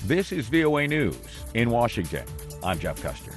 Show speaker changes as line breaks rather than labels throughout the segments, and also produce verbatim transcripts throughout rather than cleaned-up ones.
This is V O A News in Washington. I'm Jeff Custer.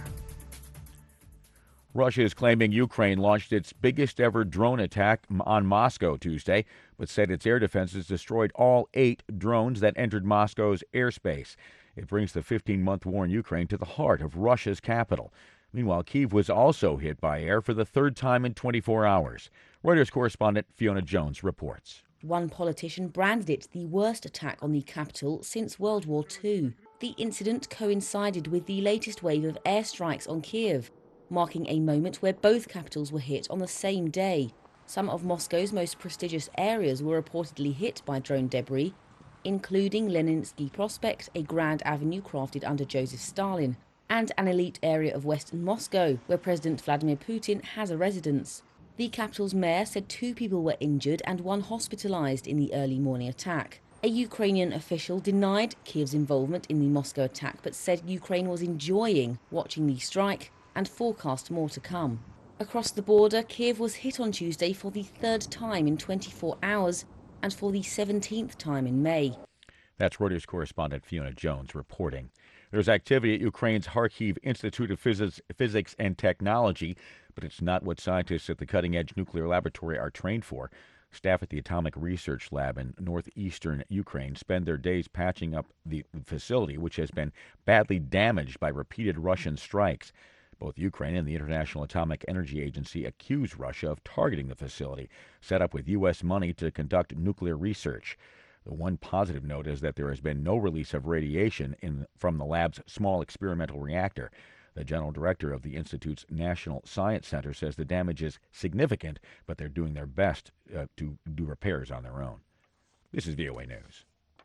Russia is claiming Ukraine launched its biggest ever drone attack on Moscow Tuesday, but said its air defenses destroyed all eight drones that entered Moscow's airspace. It brings the fifteen-month war in Ukraine to the heart of Russia's capital. Meanwhile, Kyiv was also hit by air for the third time in twenty-four hours. Reuters correspondent Fiona Jones reports.
One politician branded it the worst attack on the capital since World War Two. The incident coincided with the latest wave of airstrikes on Kyiv, marking a moment where both capitals were hit on the same day. Some of Moscow's most prestigious areas were reportedly hit by drone debris, including Leninsky Prospect, a grand avenue crafted under Joseph Stalin, and an elite area of western Moscow, where President Vladimir Putin has a residence. The capital's mayor said two people were injured and one hospitalized in the early morning attack. A Ukrainian official denied Kyiv's involvement in the Moscow attack, but said Ukraine was enjoying watching the strike and forecast more to come. Across the border, Kyiv was hit on Tuesday for the third time in twenty-four hours and for the seventeenth time in May.
That's Reuters correspondent Fiona Jones reporting. There's activity at Ukraine's Kharkiv Institute of Physics, Physics and Technology, but it's not what scientists at the cutting-edge nuclear laboratory are trained for. Staff at the Atomic Research Lab in northeastern Ukraine spend their days patching up the facility, which has been badly damaged by repeated Russian strikes. Both Ukraine and the International Atomic Energy Agency accuse Russia of targeting the facility, set up with U S money to conduct nuclear research. The one positive note is that there has been no release of radiation in, from the lab's small experimental reactor. The general director of the Institute's National Science Center says the damage is significant, but they're doing their best uh, to do repairs on their own. This is V O A News.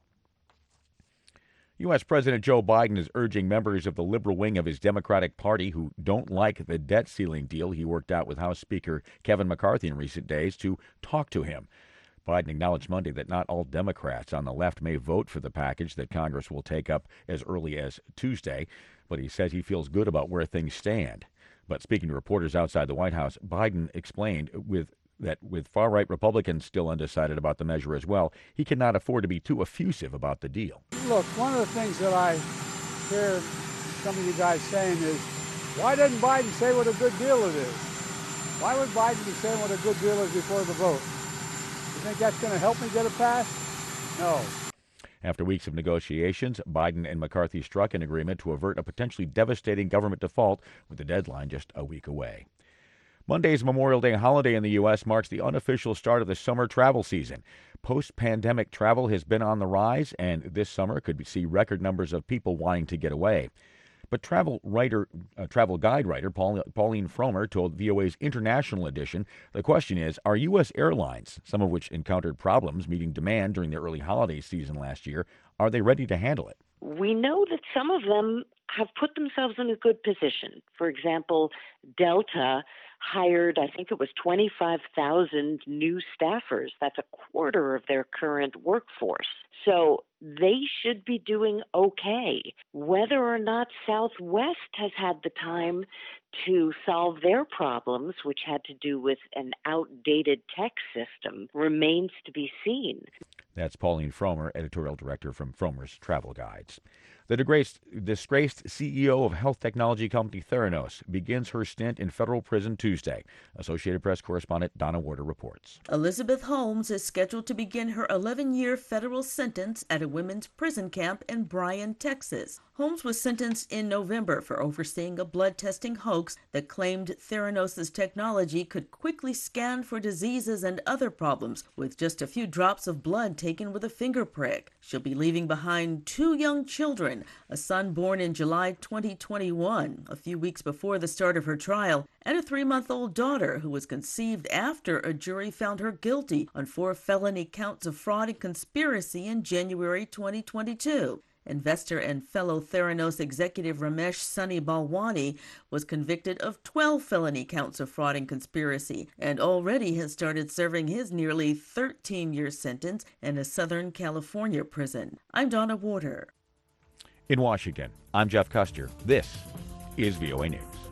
U S. President Joe Biden is urging members of the liberal wing of his Democratic Party who don't like the debt ceiling deal he worked out with House Speaker Kevin McCarthy in recent days to talk to him. Biden acknowledged Monday that not all Democrats on the left may vote for the package that Congress will take up as early as Tuesday, but he says he feels good about where things stand. But speaking to reporters outside the White House, Biden explained with that with far-right Republicans still undecided about the measure as well, he cannot afford to be too effusive about the deal.
Look, one of the things that I hear some of you guys saying is, why doesn't Biden say what a good deal it is? Why would Biden be saying what a good deal is before the vote? You think that's going to help me get it passed? No.
After weeks of negotiations, Biden and McCarthy struck an agreement to avert a potentially devastating government default with the deadline just a week away. Monday's Memorial Day holiday in the U S marks the unofficial start of the summer travel season. Post-pandemic travel has been on the rise, and this summer could see record numbers of people wanting to get away. But travel writer, uh, travel guide writer Paul, Pauline Fromer told V O A's International Edition, the question is, are U S airlines, some of which encountered problems meeting demand during the early holiday season last year, are they ready to handle it?
We know that some of them have put themselves in a good position. For example, Delta hired, I think it was twenty-five thousand new staffers. That's a quarter of their current workforce. So they should be doing okay. Whether or not Southwest has had the time to solve their problems, which had to do with an outdated tech system, remains to be seen.
That's Pauline Fromer, editorial director from Fromer's Travel Guides. The disgraced, disgraced C E O of health technology company Theranos begins her stint in federal prison Tuesday. Associated Press correspondent Donna Warder reports.
Elizabeth Holmes is scheduled to begin her eleven-year federal sentence at a women's prison camp in Bryan, Texas. Holmes was sentenced in November for overseeing a blood testing hoax that claimed Theranos' technology could quickly scan for diseases and other problems with just a few drops of blood taken with a finger prick. She'll be leaving behind two young children, a son born in July twenty twenty-one, a few weeks before the start of her trial, and a three-month-old daughter who was conceived after a jury found her guilty on four felony counts of fraud and conspiracy in January twenty twenty-two. Investor and fellow Theranos executive Ramesh Sunny Balwani was convicted of twelve felony counts of fraud and conspiracy and already has started serving his nearly thirteen-year sentence in a Southern California prison. I'm Donna Warder.
In Washington, I'm Jeff Custer. This is V O A News.